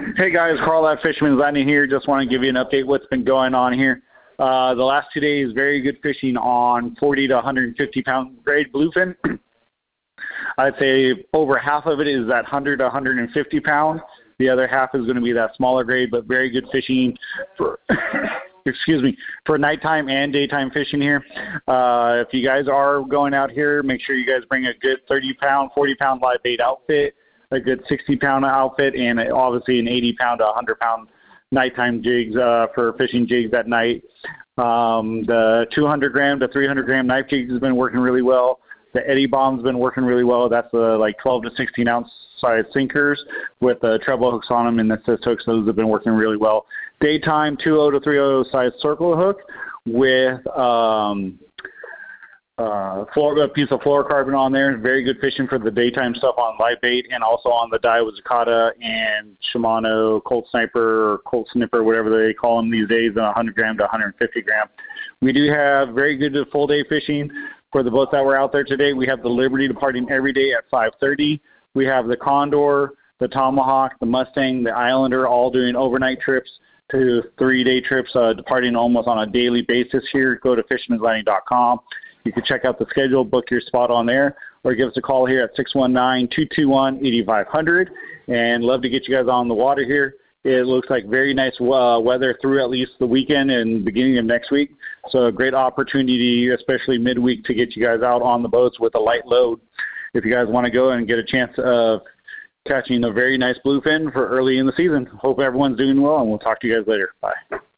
Hey guys, Carl at Fisherman's Landing here. Just want to give you an update what's been going on here. The last 2 days, very good fishing on 40 to 150 pound grade bluefin. I'd say over half of it is that 100 to 150 pound. The other half is going to be that smaller grade, but very good fishing for excuse me, for nighttime and daytime fishing here. If you guys are going out here, make sure you guys bring a good 30 pound, 40 pound live bait outfit, a good 60 pound outfit, and obviously an 80 pound to 100 pound nighttime jigs for fishing jigs at night. The 200 gram to 300 gram knife jigs has been working really well. The Eddie Bomb's been working really well. That's like 12 to 16 ounce size sinkers with treble hooks on them and assist hooks. Those have been working really well. Daytime 2.0 to 3.0 size circle hook with a piece of fluorocarbon on there. Very good fishing for the daytime stuff on live bait and also on the Daiwa Zacata and Shimano Colt Sniper or Colt Snipper, whatever they call them these days, 100 gram to 150 gram. We do have very good full day fishing for the boats that were out there today. We have the Liberty departing every day at 5:30. We have the Condor, the Tomahawk, the Mustang, the Islander all doing overnight trips to 3-day trips, departing almost on a daily basis here. Go to fishermanslanding.com. You can check out the schedule, book your spot on there, or give us a call here at 619-221-8500. And love to get you guys on the water here. It looks like very nice weather through at least the weekend and beginning of next week. So a great opportunity, especially midweek, to get you guys out on the boats with a light load. If you guys want to go and get a chance of catching a very nice bluefin for early in the season. Hope everyone's doing well, and we'll talk to you guys later. Bye.